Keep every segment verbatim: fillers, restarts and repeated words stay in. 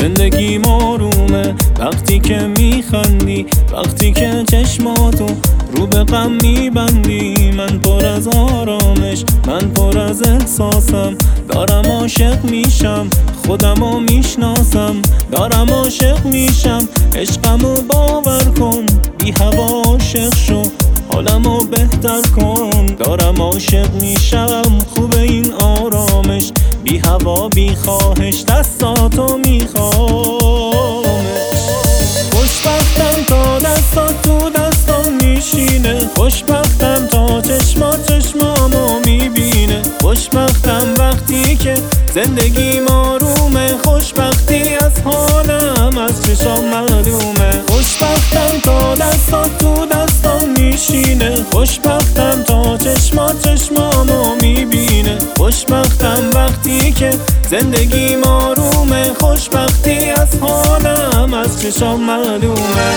زندگی آرومه وقتی که میخندی، وقتی که چشماتو رو به غم میبندی. من پر از آرامش، من پر از احساسم، دارم عاشق میشم، خودمو میشناسم. دارم عاشق میشم، عشقمو باور کن، بی هوا عاشق شو، حالمو بهتر کن. دارم عاشق میشم، خوب این آرامش، بی هوا بی خواهش، دستاتو میخوامش. خوشبختم تا دستات تو دستام میشینه، خوشبختم تا چشما چشمامو میبینه. خوشبختم وقتی که زندگیم آرومه، خوشبختی از حالم از چشام معلومه. خوشبختم تا دستات تو دستام میشینه، خوشبختم تا چشما چشمامو میبینه. خوشبختم وقتی که زندگیم آرومه، خوشبختی از حالم از چشام معلومه.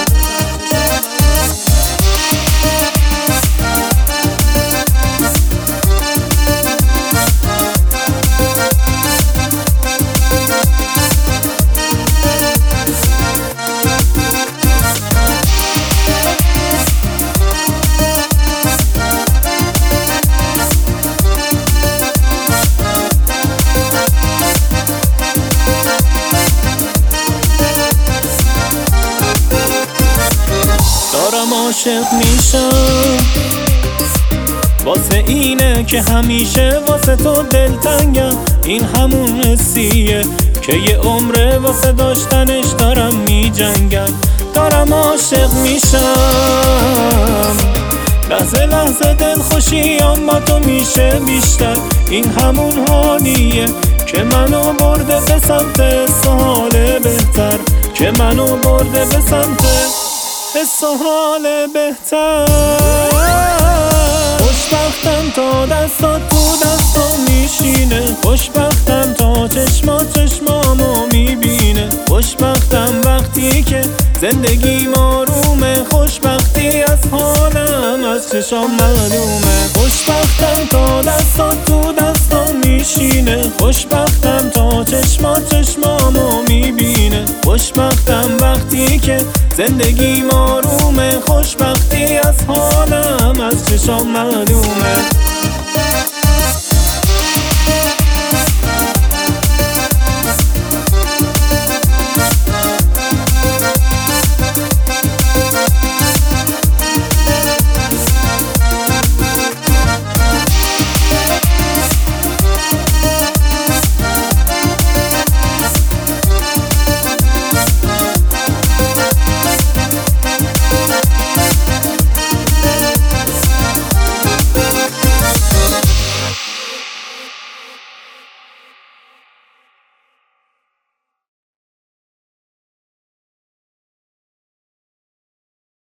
دارم عاشق میشم، واسه اینه که همیشه واسه تو دلتنگم. این همون حسیه که یه عمره واسه داشتنش دارم میجنگم. دارم عاشق میشم، لحظه لحظه دل خوشیام با تو میشه بیشتر. این همون حالیه که منو برده به سمت سحال بهتر، که منو برده به سمت حس و حال بهتر. خوشبختم تا دستات تو دستام میشینه، خوشبختم تا چشما چشمامو میبینه. خوشبختم وقتی که زندگیم آرومه، خوشبختی از حالم از چشام معلومه. خوشبختم تا دستات تو دستام میشینه، خوشبختم تا چشما چشمامو میبینه. خوشبختم وقتی که زندگیم آرومه، خوشبختی از حالم از چشام معلومه.